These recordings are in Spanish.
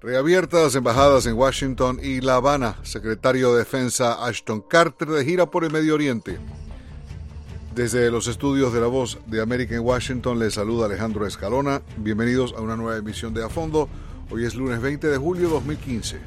Reabiertas embajadas en Washington y La Habana. Secretario de Defensa Ashton Carter de gira por el Medio Oriente. Desde los estudios de La Voz de América en Washington les saluda Alejandro Escalona. Bienvenidos a una nueva emisión de A Fondo. Hoy es lunes 20 de julio de 2015.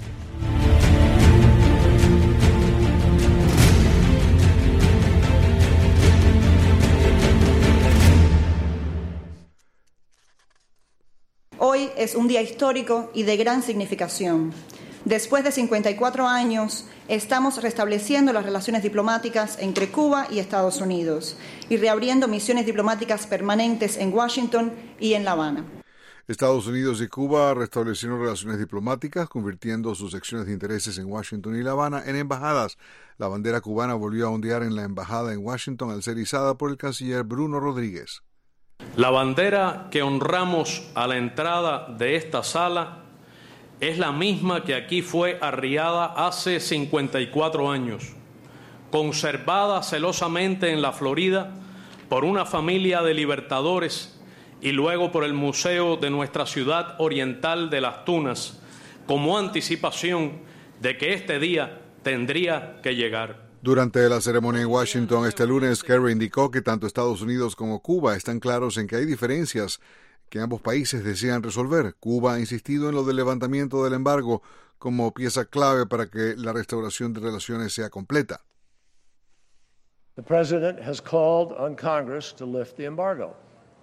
Hoy es un día histórico y de gran significación. Después de 54 años, estamos restableciendo las relaciones diplomáticas entre Cuba y Estados Unidos y reabriendo misiones diplomáticas permanentes en Washington y en La Habana. Estados Unidos y Cuba restablecieron relaciones diplomáticas, convirtiendo sus secciones de intereses en Washington y La Habana en embajadas. La bandera cubana volvió a ondear en la embajada en Washington al ser izada por el canciller Bruno Rodríguez. La bandera que honramos a la entrada de esta sala es la misma que aquí fue arriada hace 54 años, conservada celosamente en la Florida por una familia de libertadores y luego por el Museo de nuestra ciudad oriental de Las Tunas, como anticipación de que este día tendría que llegar. Durante la ceremonia en Washington este lunes, Kerry indicó que tanto Estados Unidos como Cuba están claros en que hay diferencias que ambos países desean resolver. Cuba ha insistido en lo del levantamiento del embargo como pieza clave para que la restauración de relaciones sea completa. The President has called on Congress to lift the embargo.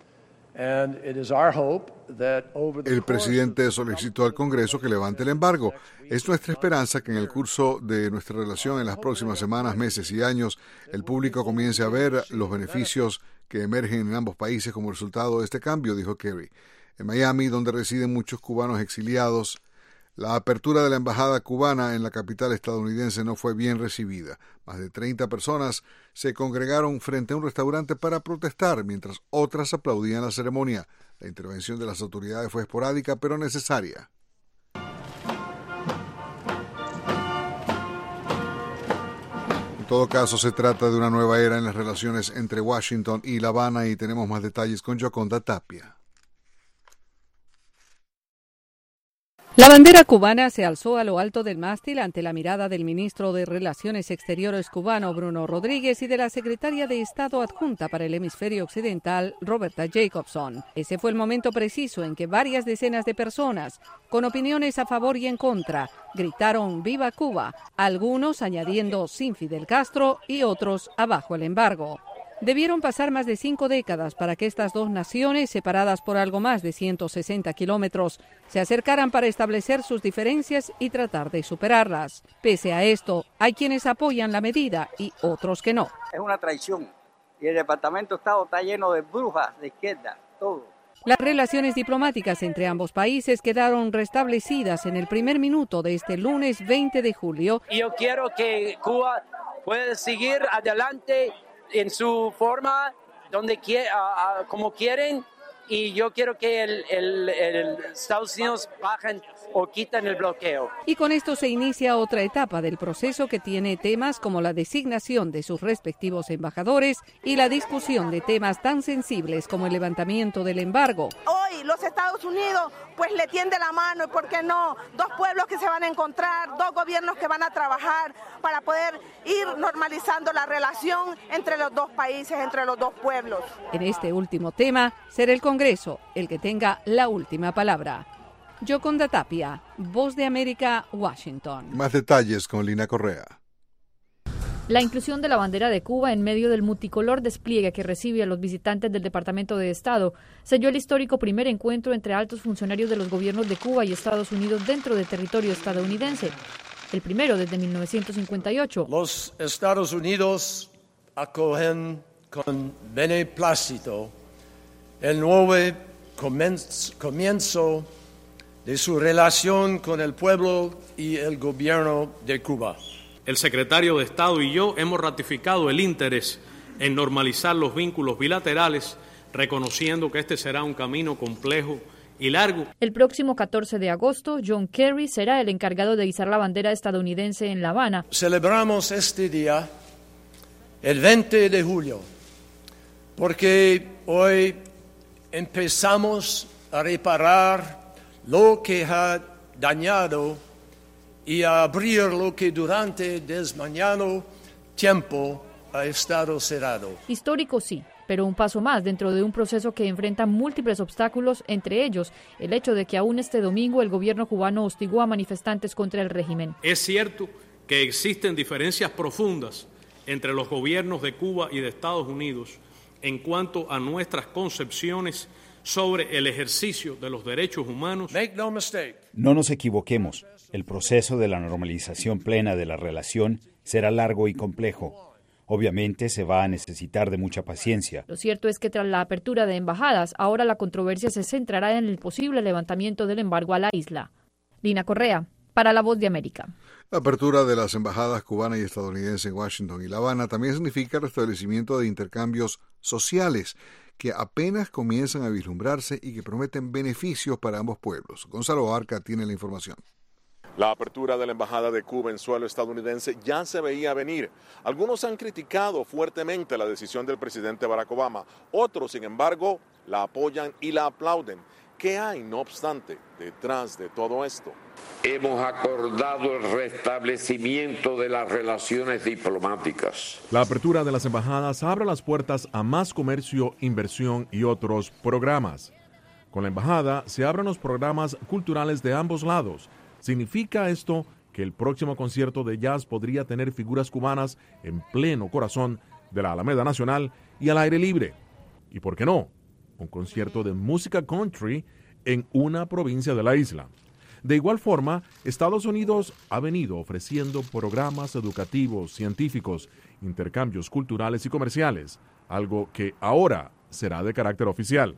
El presidente solicitó al Congreso que levante el embargo. Es nuestra esperanza que en el curso de nuestra relación en las próximas semanas, meses y años, el público comience a ver los beneficios que emergen en ambos países como resultado de este cambio, dijo Kerry. En Miami, donde residen muchos cubanos exiliados, la apertura de la embajada cubana en la capital estadounidense no fue bien recibida. Más de 30 personas se congregaron frente a un restaurante para protestar, mientras otras aplaudían la ceremonia. La intervención de las autoridades fue esporádica, pero necesaria. En todo caso, se trata de una nueva era en las relaciones entre Washington y La Habana y tenemos más detalles con Yoconda Tapia. La bandera cubana se alzó a lo alto del mástil ante la mirada del ministro de Relaciones Exteriores cubano Bruno Rodríguez y de la secretaria de Estado adjunta para el hemisferio occidental Roberta Jacobson. Ese fue el momento preciso en que varias decenas de personas, con opiniones a favor y en contra, gritaron ¡Viva Cuba!, algunos añadiendo sin Fidel Castro y otros abajo el embargo. Debieron pasar más de 5 décadas para que estas dos naciones, separadas por algo más de 160 kilómetros, se acercaran para establecer sus diferencias y tratar de superarlas. Pese a esto, hay quienes apoyan la medida y otros que no. Es una traición y el Departamento de Estado está lleno de brujas de izquierda, todo. Las relaciones diplomáticas entre ambos países quedaron restablecidas en el primer minuto de este lunes 20 de julio. Yo quiero que Cuba pueda seguir adelante en su forma, como quieren, y yo quiero que el Estados Unidos bajen o quiten el bloqueo. Y con esto se inicia otra etapa del proceso que tiene temas como la designación de sus respectivos embajadores y la discusión de temas tan sensibles como el levantamiento del embargo. Hoy los Estados Unidos pues le tiende la mano y por qué no, dos pueblos que se van a encontrar, dos gobiernos que van a trabajar para poder ir normalizando la relación entre los dos países, entre los dos pueblos. En este último tema será el Congreso el que tenga la última palabra. Yoconda Tapia, Voz de América, Washington. Más detalles con Lina Correa. La inclusión de la bandera de Cuba en medio del multicolor despliegue que recibe a los visitantes del Departamento de Estado selló el histórico primer encuentro entre altos funcionarios de los gobiernos de Cuba y Estados Unidos dentro del territorio estadounidense, el primero desde 1958. Los Estados Unidos acogen con beneplácito el nuevo comienzo de su relación con el pueblo y el gobierno de Cuba. El secretario de Estado y yo hemos ratificado el interés en normalizar los vínculos bilaterales, reconociendo que este será un camino complejo y largo. El próximo 14 de agosto, John Kerry será el encargado de izar la bandera estadounidense en La Habana. Celebramos este día, el 20 de julio, porque hoy empezamos a reparar lo que ha dañado y a abrir lo que durante desmañado tiempo ha estado cerrado. Histórico sí, pero un paso más dentro de un proceso que enfrenta múltiples obstáculos, entre ellos el hecho de que aún este domingo el gobierno cubano hostigó a manifestantes contra el régimen. Es cierto que existen diferencias profundas entre los gobiernos de Cuba y de Estados Unidos en cuanto a nuestras concepciones sobre el ejercicio de los derechos humanos. No nos equivoquemos, el proceso de la normalización plena de la relación será largo y complejo. Obviamente se va a necesitar de mucha paciencia. Lo cierto es que tras la apertura de embajadas, ahora la controversia se centrará en el posible levantamiento del embargo a la isla. Lina Correa, para La Voz de América. La apertura de las embajadas cubana y estadounidense en Washington y La Habana también significa el restablecimiento de intercambios sociales que apenas comienzan a vislumbrarse y que prometen beneficios para ambos pueblos. Gonzalo Arca tiene la información. La apertura de la Embajada de Cuba en suelo estadounidense ya se veía venir. Algunos han criticado fuertemente la decisión del presidente Barack Obama. Otros, sin embargo, la apoyan y la aplauden. ¿Qué hay, no obstante, detrás de todo esto? Hemos acordado el restablecimiento de las relaciones diplomáticas. La apertura de las embajadas abre las puertas a más comercio, inversión y otros programas. Con la embajada se abren los programas culturales de ambos lados. ¿Significa esto que el próximo concierto de jazz podría tener figuras cubanas en pleno corazón de la Alameda Nacional y al aire libre? ¿Y por qué no? Un concierto de música country en una provincia de la isla. De igual forma, Estados Unidos ha venido ofreciendo programas educativos, científicos, intercambios culturales y comerciales, algo que ahora será de carácter oficial.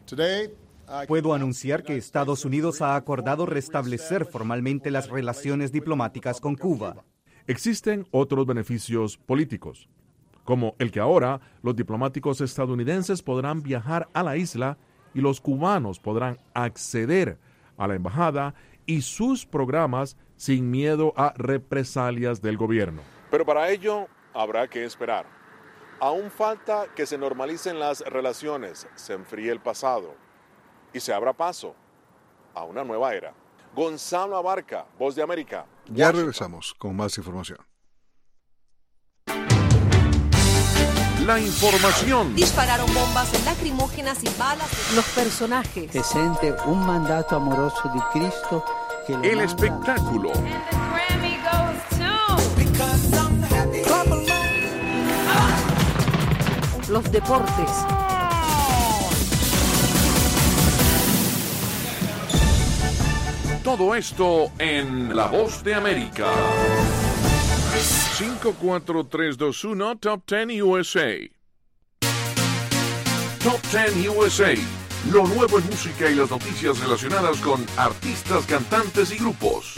Puedo anunciar que Estados Unidos ha acordado restablecer formalmente las relaciones diplomáticas con Cuba. Existen otros beneficios políticos, como el que ahora los diplomáticos estadounidenses podrán viajar a la isla y los cubanos podrán acceder a la embajada y sus programas sin miedo a represalias del gobierno. Pero para ello habrá que esperar. Aún falta que se normalicen las relaciones, se enfríe el pasado y se abra paso a una nueva era. Gonzalo Abarca, Voz de América. Ya regresamos con más información. La información. Dispararon bombas lacrimógenas y balas. Los personajes. Se siente un mandato amoroso de Cristo. Que el espectáculo. Los deportes. Todo esto en La Voz de América. 5, 4, 3, 2, 1, Top 10 USA. Top 10 USA. Lo nuevo en música y las noticias relacionadas con artistas, cantantes y grupos.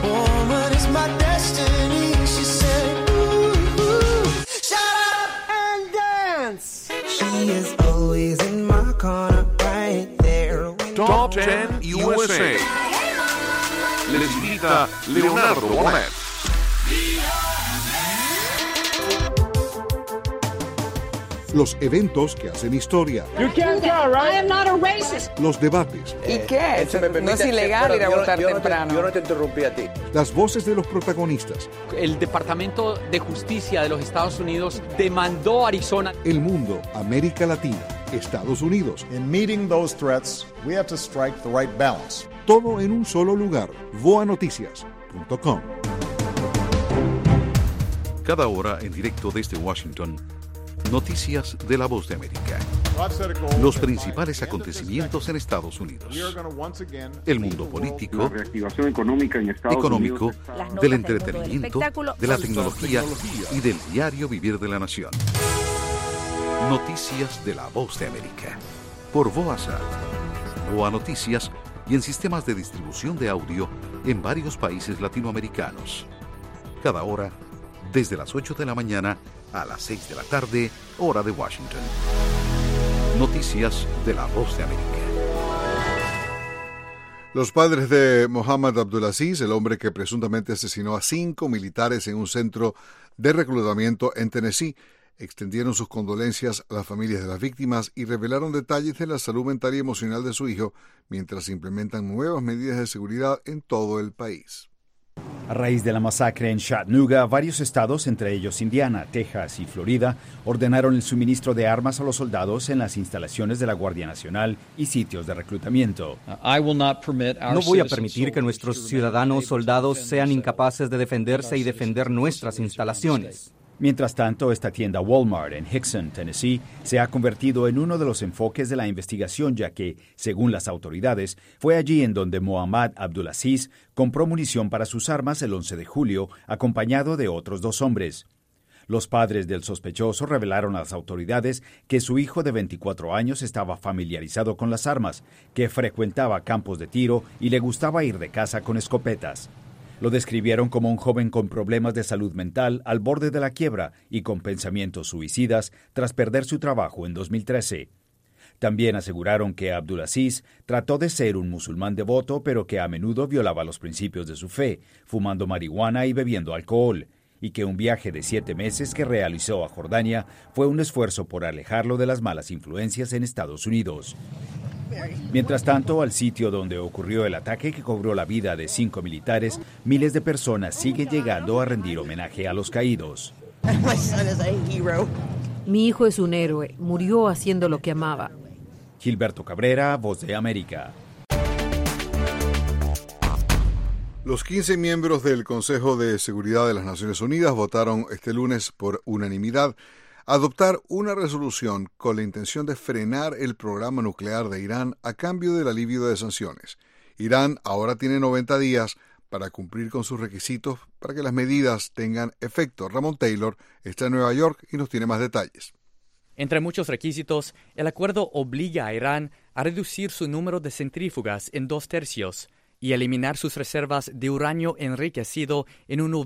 Top 10 USA. Les invita Leonardo Bonet. Los eventos que hacen historia. Los debates. ¿Y qué? No es ilegal ir a votar temprano. Yo no te interrumpí a ti. Las voces de los protagonistas. El Departamento de Justicia de los Estados Unidos demandó a Arizona. El mundo, América Latina, Estados Unidos. In meeting those threats, we have to strike the right balance. Todo en un solo lugar. voanoticias.com. Cada hora en directo desde Washington. Noticias de La Voz de América. Los principales acontecimientos en Estados Unidos. El mundo político, la reactivación económica en Estados económico, Unidos, del entretenimiento, de la tecnología y del diario vivir de la nación. Noticias de La Voz de América. Por VOA, VOA Noticias y en sistemas de distribución de audio en varios países latinoamericanos. Cada hora, desde las 8 de la mañana a las 6 de la tarde, hora de Washington. Noticias de La Voz de América. Los padres de Mohamed Abdulaziz, el hombre que presuntamente asesinó a 5 militares en un centro de reclutamiento en Tennessee, extendieron sus condolencias a las familias de las víctimas y revelaron detalles de la salud mental y emocional de su hijo mientras se implementan nuevas medidas de seguridad en todo el país. A raíz de la masacre en Chattanooga, varios estados, entre ellos Indiana, Texas y Florida, ordenaron el suministro de armas a los soldados en las instalaciones de la Guardia Nacional y sitios de reclutamiento. No voy a permitir que nuestros ciudadanos soldados sean incapaces de defenderse y defender nuestras instalaciones. Mientras tanto, esta tienda Walmart en Hickson, Tennessee, se ha convertido en uno de los enfoques de la investigación, ya que, según las autoridades, fue allí en donde Mohammad Abdulaziz compró munición para sus armas el 11 de julio, acompañado de otros 2 hombres. Los padres del sospechoso revelaron a las autoridades que su hijo de 24 años estaba familiarizado con las armas, que frecuentaba campos de tiro y le gustaba ir de caza con escopetas. Lo describieron como un joven con problemas de salud mental al borde de la quiebra y con pensamientos suicidas tras perder su trabajo en 2013. También aseguraron que Abdulaziz trató de ser un musulmán devoto, pero que a menudo violaba los principios de su fe, fumando marihuana y bebiendo alcohol, y que un viaje de 7 meses que realizó a Jordania fue un esfuerzo por alejarlo de las malas influencias en Estados Unidos. Mientras tanto, al sitio donde ocurrió el ataque que cobró la vida de 5 militares, miles de personas siguen llegando a rendir homenaje a los caídos. Mi hijo es un héroe, murió haciendo lo que amaba. Gilberto Cabrera, Voz de América. Los 15 miembros del Consejo de Seguridad de las Naciones Unidas votaron este lunes por unanimidad adoptar una resolución con la intención de frenar el programa nuclear de Irán a cambio del alivio de sanciones. Irán ahora tiene 90 días para cumplir con sus requisitos para que las medidas tengan efecto. Ramón Taylor está en Nueva York y nos tiene más detalles. Entre muchos requisitos, el acuerdo obliga a Irán a reducir su número de centrífugas en 2/3 y eliminar sus reservas de uranio enriquecido en un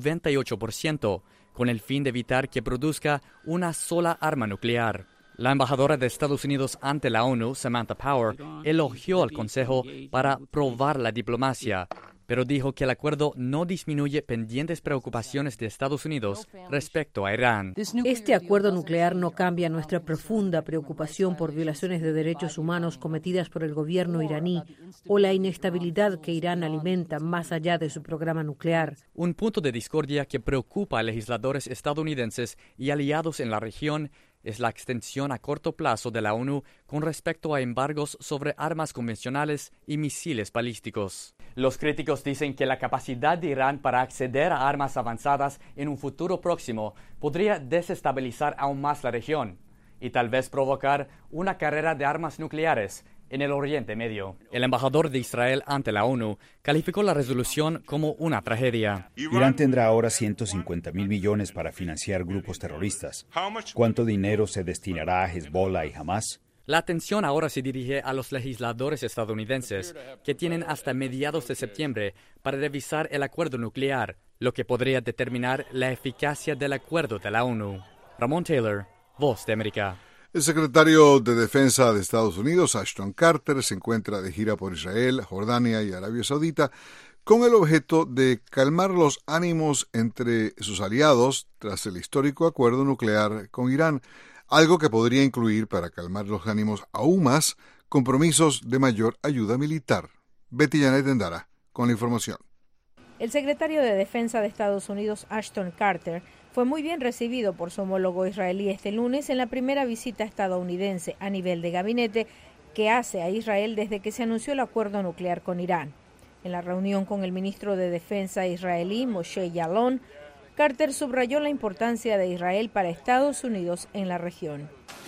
98%, con el fin de evitar que produzca una sola arma nuclear. La embajadora de Estados Unidos ante la ONU, Samantha Power, elogió al Consejo para probar la diplomacia, pero dijo que el acuerdo no disminuye pendientes preocupaciones de Estados Unidos respecto a Irán. Este acuerdo nuclear no cambia nuestra profunda preocupación por violaciones de derechos humanos cometidas por el gobierno iraní o la inestabilidad que Irán alimenta más allá de su programa nuclear. Un punto de discordia que preocupa a legisladores estadounidenses y aliados en la región es la extensión a corto plazo de la ONU con respecto a embargos sobre armas convencionales y misiles balísticos. Los críticos dicen que la capacidad de Irán para acceder a armas avanzadas en un futuro próximo podría desestabilizar aún más la región y tal vez provocar una carrera de armas nucleares en el Oriente Medio. El embajador de Israel ante la ONU calificó la resolución como una tragedia. Irán tendrá ahora 150.000 millones para financiar grupos terroristas. ¿Cuánto dinero se destinará a Hezbollah y Hamas? La atención ahora se dirige a los legisladores estadounidenses, que tienen hasta mediados de septiembre para revisar el acuerdo nuclear, lo que podría determinar la eficacia del acuerdo de la ONU. Ramón Taylor, Voz de América. El secretario de Defensa de Estados Unidos, Ashton Carter, se encuentra de gira por Israel, Jordania y Arabia Saudita con el objeto de calmar los ánimos entre sus aliados tras el histórico acuerdo nuclear con Irán, algo que podría incluir, para calmar los ánimos aún más, compromisos de mayor ayuda militar. Betty Janet Endara con la información. El secretario de Defensa de Estados Unidos, Ashton Carter, fue muy bien recibido por su homólogo israelí este lunes en la primera visita estadounidense a nivel de gabinete que hace a Israel desde que se anunció el acuerdo nuclear con Irán. En la reunión con el ministro de Defensa israelí, Moshe Yaalon, Carter subrayó la importancia de Israel para Estados Unidos en la región.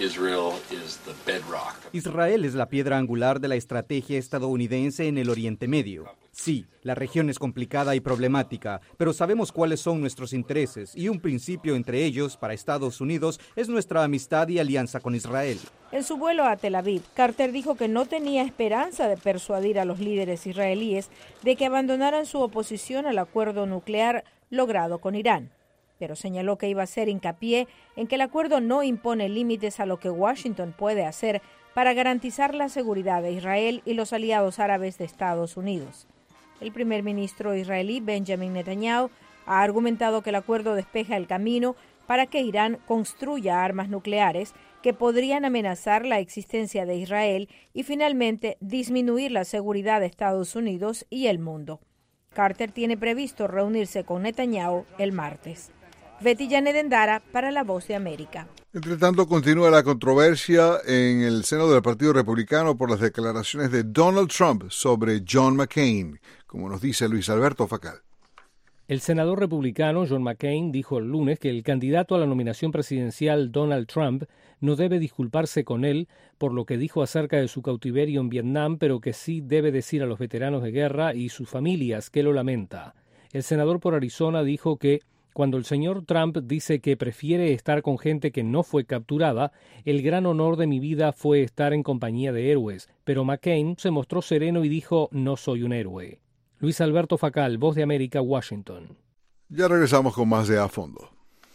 Israel es la piedra angular de la estrategia estadounidense en el Oriente Medio. Sí, la región es complicada y problemática, pero sabemos cuáles son nuestros intereses y un principio entre ellos para Estados Unidos es nuestra amistad y alianza con Israel. En su vuelo a Tel Aviv, Carter dijo que no tenía esperanza de persuadir a los líderes israelíes de que abandonaran su oposición al acuerdo nuclear logrado con Irán, pero señaló que iba a hacer hincapié en que el acuerdo no impone límites a lo que Washington puede hacer para garantizar la seguridad de Israel y los aliados árabes de Estados Unidos. El primer ministro israelí, Benjamin Netanyahu, ha argumentado que el acuerdo despeja el camino para que Irán construya armas nucleares que podrían amenazar la existencia de Israel y finalmente disminuir la seguridad de Estados Unidos y el mundo. Carter tiene previsto reunirse con Netanyahu el martes. Betty Janet Endara para La Voz de América. Entre tanto, continúa la controversia en el seno del Partido Republicano por las declaraciones de Donald Trump sobre John McCain, como nos dice Luis Alberto Facal. El senador republicano John McCain dijo el lunes que el candidato a la nominación presidencial Donald Trump no debe disculparse con él por lo que dijo acerca de su cautiverio en Vietnam, pero que sí debe decir a los veteranos de guerra y sus familias que lo lamenta. El senador por Arizona dijo que cuando el señor Trump dice que prefiere estar con gente que no fue capturada, el gran honor de mi vida fue estar en compañía de héroes, pero McCain se mostró sereno y dijo no soy un héroe. Luis Alberto Facal, Voz de América, Washington. Ya regresamos con más de A Fondo.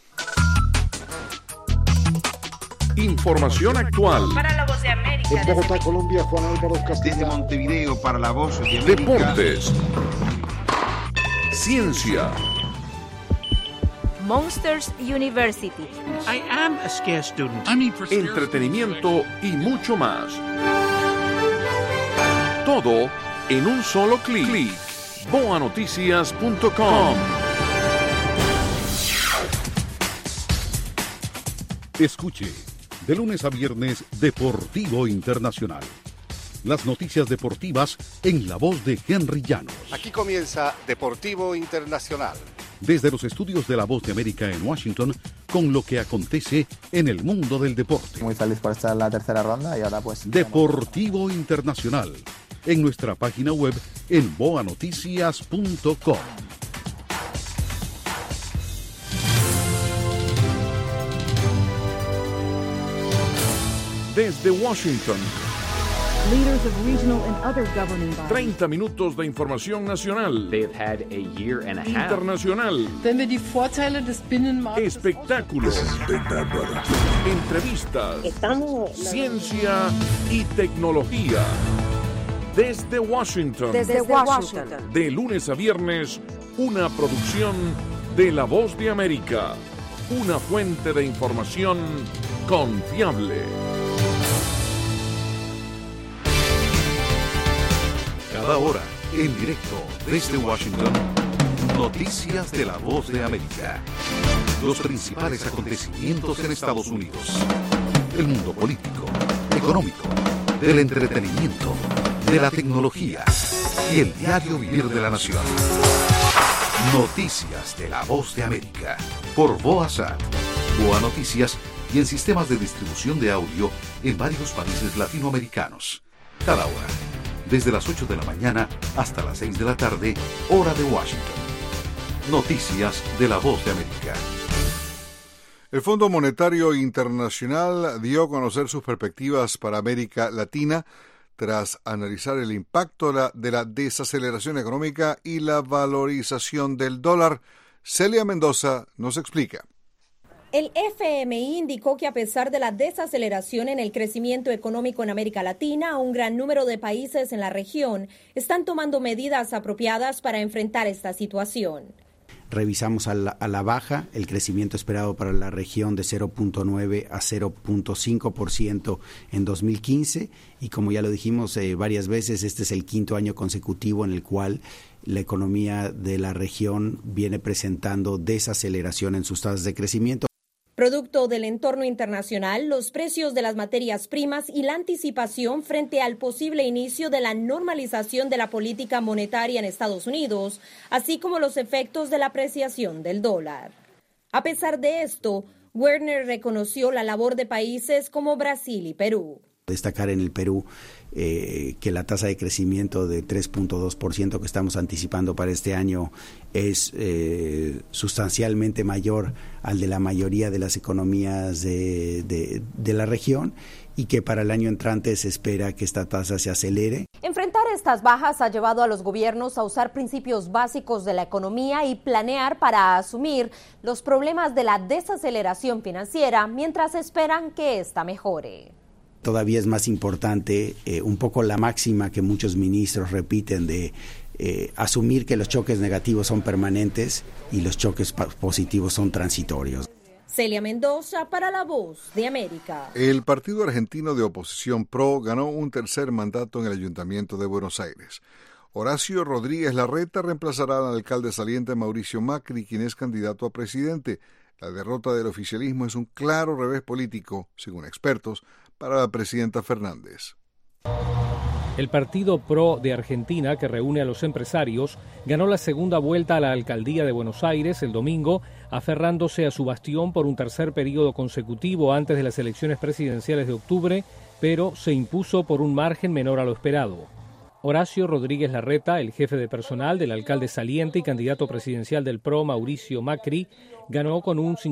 Información actual. Para La Voz de América. En Bogotá, Colombia, Juan Álvaro Castillo. Desde Montevideo para La Voz de América. Deportes. Ciencia. Monsters University. I am a scarce student. Entretenimiento y mucho más. Todo en un solo clic. boanoticias.com. Escuche, de lunes a viernes, Deportivo Internacional. Las noticias deportivas en la voz de Henry Llanos. Aquí comienza Deportivo Internacional. Desde los estudios de La Voz de América en Washington, con lo que acontece en el mundo del deporte. Muy feliz por estar en la tercera ronda y ahora pues... Deportivo Internacional, en nuestra página web en boanoticias.com. Desde Washington. Leaders of regional and other governing bodies. 30 minutos de información nacional. They've had a year and a half. Internacional. Wenn wir die Vorteile des Binnenmarktes. Espectáculos. Entrevistas. Ciencia y tecnología. Desde Washington. Desde Washington. De lunes a viernes, una producción de La Voz de América. Una fuente de información confiable. Cada hora, en directo desde Washington, noticias de La Voz de América. Los principales acontecimientos en Estados Unidos. El mundo político, económico, del entretenimiento, de la tecnología y el diario vivir de la nación. Noticias de La Voz de América. Por VOASAT, Boa Noticias y en sistemas de distribución de audio en varios países latinoamericanos. Cada hora. Desde las 8 de la mañana hasta las 6 de la tarde, hora de Washington. Noticias de La Voz de América. El Fondo Monetario Internacional dio a conocer sus perspectivas para América Latina tras analizar el impacto de la desaceleración económica y la valorización del dólar. Celia Mendoza nos explica. El FMI indicó que a pesar de la desaceleración en el crecimiento económico en América Latina, un gran número de países en la región están tomando medidas apropiadas para enfrentar esta situación. Revisamos a la baja el crecimiento esperado para la región de 0.9 a 0.5% en 2015 y como ya lo dijimos varias veces, este es el quinto año consecutivo en el cual la economía de la región viene presentando desaceleración en sus tasas de crecimiento. Producto del entorno internacional, los precios de las materias primas y la anticipación frente al posible inicio de la normalización de la política monetaria en Estados Unidos, así como los efectos de la apreciación del dólar. A pesar de esto, Werner reconoció la labor de países como Brasil y Perú. Destacar en el Perú que la tasa de crecimiento de 3.2% que estamos anticipando para este año es sustancialmente mayor al de la mayoría de las economías de la región y que para el año entrante se espera que esta tasa se acelere. Enfrentar estas bajas ha llevado a los gobiernos a usar principios básicos de la economía y planear para asumir los problemas de la desaceleración financiera mientras esperan que ésta mejore. Todavía es más importante un poco la máxima que muchos ministros repiten de asumir que los choques negativos son permanentes y los choques positivos son transitorios. Celia Mendoza para La Voz de América. El partido argentino de oposición PRO ganó un tercer mandato en el Ayuntamiento de Buenos Aires. Horacio Rodríguez Larreta reemplazará al alcalde saliente Mauricio Macri, quien es candidato a presidente. La derrota del oficialismo es un claro revés político, según expertos, para la presidenta Fernández. El partido PRO de Argentina, que reúne a los empresarios, ganó la segunda vuelta a la alcaldía de Buenos Aires el domingo, aferrándose a su bastión por un tercer periodo consecutivo antes de las elecciones presidenciales de octubre, pero se impuso por un margen menor a lo esperado. Horacio Rodríguez Larreta, el jefe de personal del alcalde saliente y candidato presidencial del PRO, Mauricio Macri, ganó con un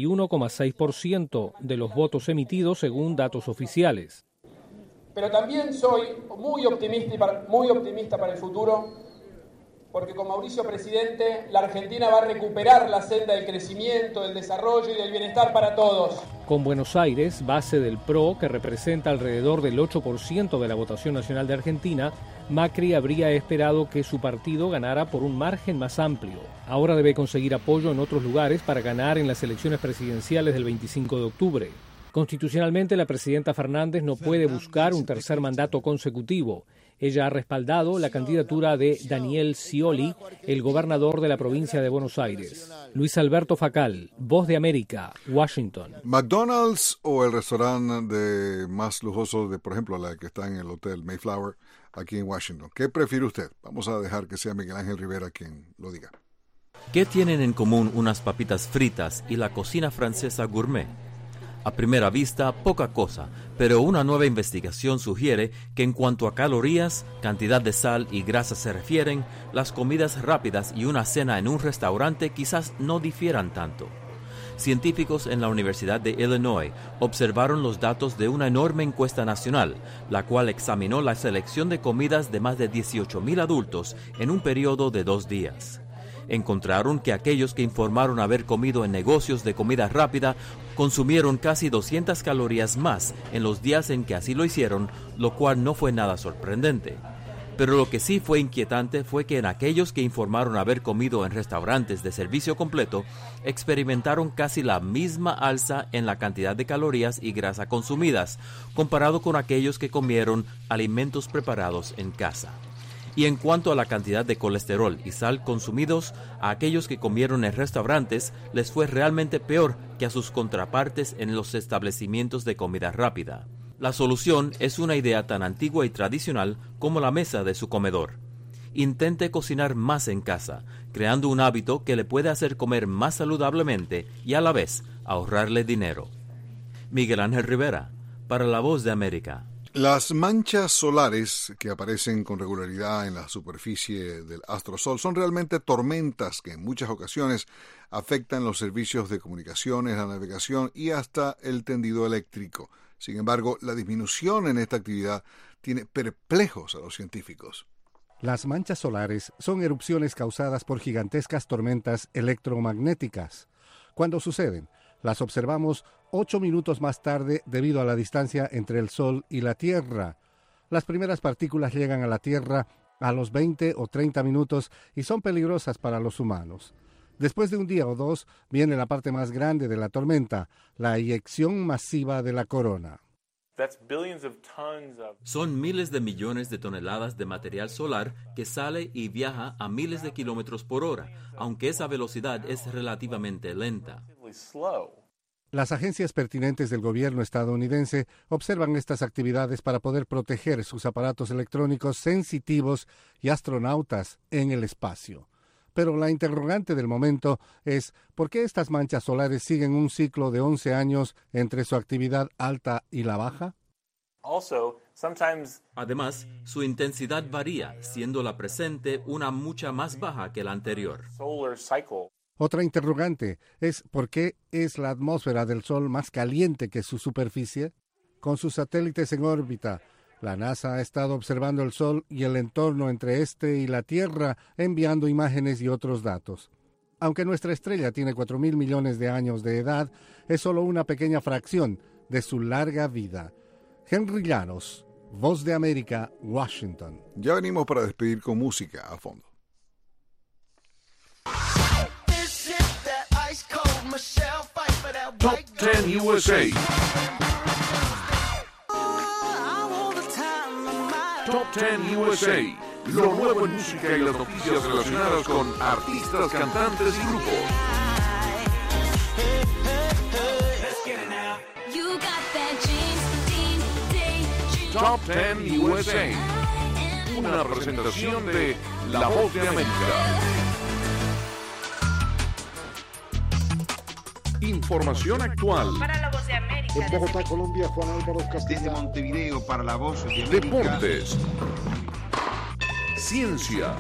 51,6% de los votos emitidos según datos oficiales. Pero también soy muy optimista para el futuro, porque con Mauricio presidente, la Argentina va a recuperar la senda del crecimiento, del desarrollo y del bienestar para todos. Con Buenos Aires, base del PRO, que representa alrededor del 8% de la votación nacional de Argentina, Macri habría esperado que su partido ganara por un margen más amplio. Ahora debe conseguir apoyo en otros lugares para ganar en las elecciones presidenciales del 25 de octubre. Constitucionalmente, la presidenta Fernández no puede buscar un tercer mandato consecutivo. Ella ha respaldado la candidatura de Daniel Scioli, el gobernador de la provincia de Buenos Aires. Luis Alberto Facal, Voz de América, Washington. ¿McDonald's o el restaurante más lujoso de, por ejemplo, la que está en el Hotel Mayflower, aquí en Washington? ¿Qué prefiere usted? Vamos a dejar que sea Miguel Ángel Rivera quien lo diga. ¿Qué tienen en común unas papitas fritas y la cocina francesa gourmet? A primera vista, poca cosa, pero una nueva investigación sugiere que en cuanto a calorías, cantidad de sal y grasa se refieren, las comidas rápidas y una cena en un restaurante quizás no difieran tanto. Científicos en la Universidad de Illinois observaron los datos de una enorme encuesta nacional, la cual examinó la selección de comidas de más de 18,000 adultos en un periodo de 2 días. Encontraron que aquellos que informaron haber comido en negocios de comida rápida consumieron casi 200 calorías más en los días en que así lo hicieron, lo cual no fue nada sorprendente. Pero lo que sí fue inquietante fue que en aquellos que informaron haber comido en restaurantes de servicio completo, experimentaron casi la misma alza en la cantidad de calorías y grasa consumidas, comparado con aquellos que comieron alimentos preparados en casa. Y en cuanto a la cantidad de colesterol y sal consumidos, a aquellos que comieron en restaurantes les fue realmente peor que a sus contrapartes en los establecimientos de comida rápida. La solución es una idea tan antigua y tradicional como la mesa de su comedor. Intente cocinar más en casa, creando un hábito que le puede hacer comer más saludablemente y a la vez ahorrarle dinero. Miguel Ángel Rivera, para La Voz de América. Las manchas solares que aparecen con regularidad en la superficie del astrosol son realmente tormentas que en muchas ocasiones afectan los servicios de comunicaciones, la navegación y hasta el tendido eléctrico. Sin embargo, la disminución en esta actividad tiene perplejos a los científicos. Las manchas solares son erupciones causadas por gigantescas tormentas electromagnéticas. Cuando suceden, las observamos 8 minutos más tarde debido a la distancia entre el Sol y la Tierra. Las primeras partículas llegan a la Tierra a los 20 o 30 minutos y son peligrosas para los humanos. Después de un día o dos viene la parte más grande de la tormenta, la eyección masiva de la corona. Son miles de millones de toneladas de material solar que sale y viaja a miles de kilómetros por hora, aunque esa velocidad es relativamente lenta. Las agencias pertinentes del gobierno estadounidense observan estas actividades para poder proteger sus aparatos electrónicos sensitivos y astronautas en el espacio. Pero la interrogante del momento es ¿por qué estas manchas solares siguen un ciclo de 11 años entre su actividad alta y la baja? Además, su intensidad varía, siendo la presente una mucha más baja que la anterior. Otra interrogante es ¿por qué es la atmósfera del Sol más caliente que su superficie? Con sus satélites en órbita, la NASA ha estado observando el Sol y el entorno entre este y la Tierra, enviando imágenes y otros datos. Aunque nuestra estrella tiene 4.000 millones de años de edad, es solo una pequeña fracción de su larga vida. Henry Llanos, Voz de América, Washington. Ya venimos para despedir con música a fondo. Michelle, fight for that Top 10 USA. Top 10 USA. Lo nuevo en música y las noticias relacionadas con artistas, cantantes y grupos. Top 10 USA. Una presentación de La Voz de América. Información actual. Para La Voz de América. En Bogotá, Colombia, Juan Álvaro Castillo. Desde Montevideo para La Voz de América. Deportes. Ciencia.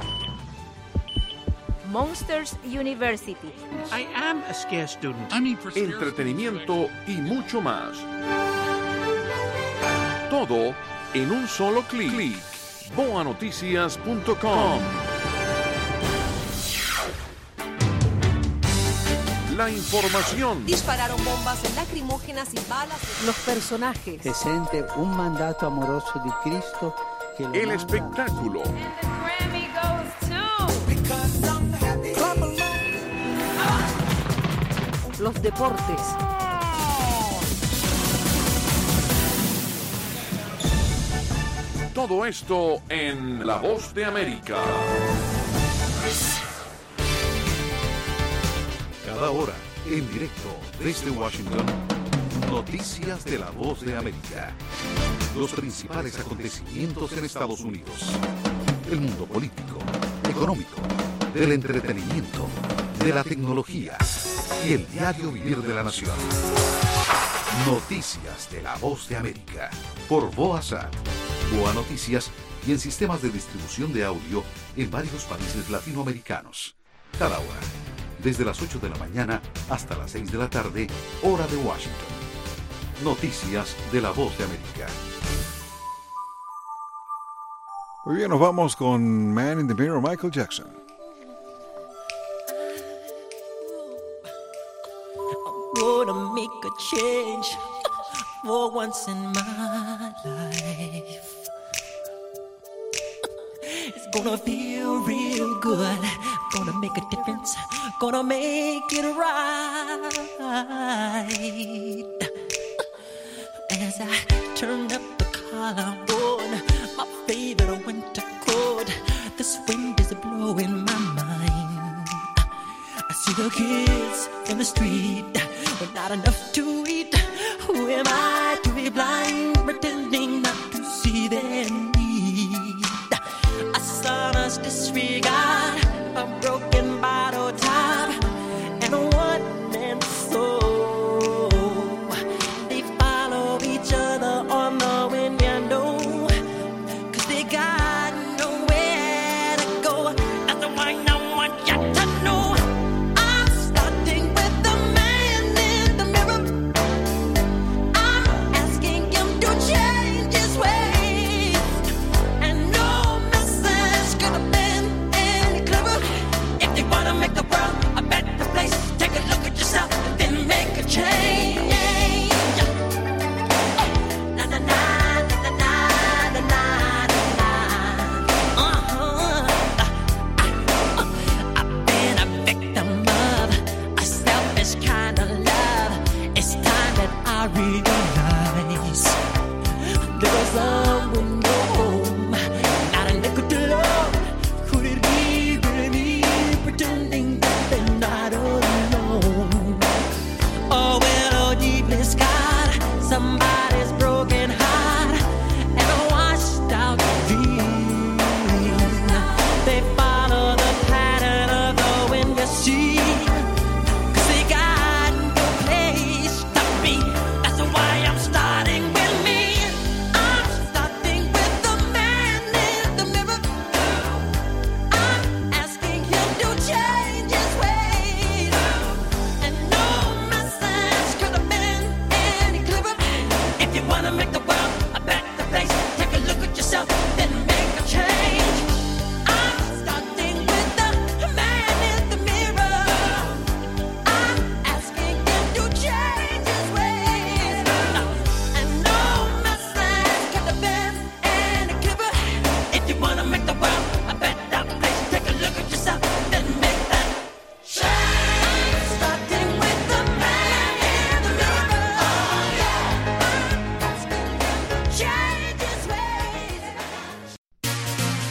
Monsters University. I am a scarce student. Entretenimiento y mucho más. Todo en un solo clic. boanoticias.com. La información. Dispararon bombas lacrimógenas y balas. Los personajes. Se siente un mandato amoroso de Cristo. Que El espectáculo. Los deportes. Todo esto en La Voz de América. Cada hora, en directo desde Washington, noticias de La Voz de América. Los principales acontecimientos en Estados Unidos. El mundo político, económico, del entretenimiento, de la tecnología y el diario vivir de la nación. Noticias de La Voz de América. Por Boasat, Boa Noticias y en sistemas de distribución de audio en varios países latinoamericanos. Cada hora, desde las 8 de la mañana hasta las 6 de la tarde, hora de Washington. Noticias de La Voz de América. Muy bien, nos vamos con Man in the Mirror, Michael Jackson. Gonna make a change for once in my life. It's gonna feel real good. Gonna make a difference. Gonna make it right. As I turn up the collar on my favorite winter coat, this wind is blowing my mind. I see the kids in the street with not enough to eat. Who am I to be blind?